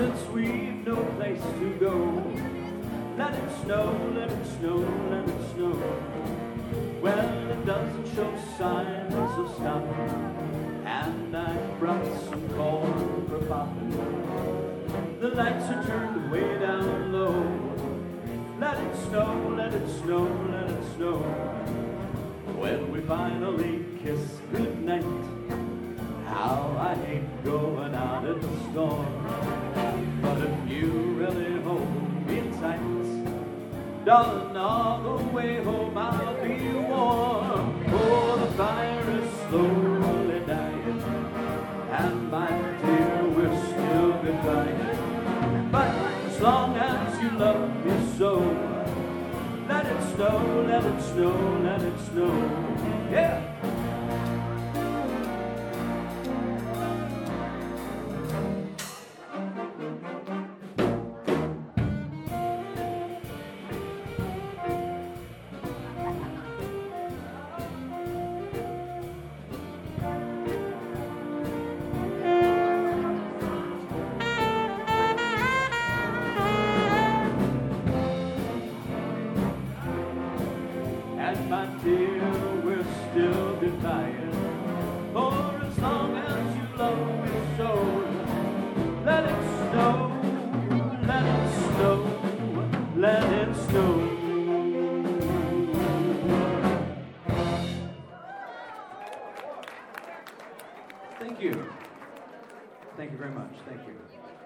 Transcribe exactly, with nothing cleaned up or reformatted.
since we've no place to go. Let it snow, let it snow, let it snow. Well, it doesn't show signs of stopping, and I brought some corn for popping. The lights are turned way down low. Let it snow, let it snow, let it snow. When we finally kiss goodnight, how I hate going out in the storm. But if you really hold me tight, darling, all the way home I'll be warm. Oh, the fire is slowly dying, and my dear, we're still goodbye. But as long as you love me so, let it snow, let it snow, let it snow. Yeah! And my dear, we're still goodbying. For as long as you love me so, let it snow, let it snow, let it snow. Thank you. Thank you very much. Thank you.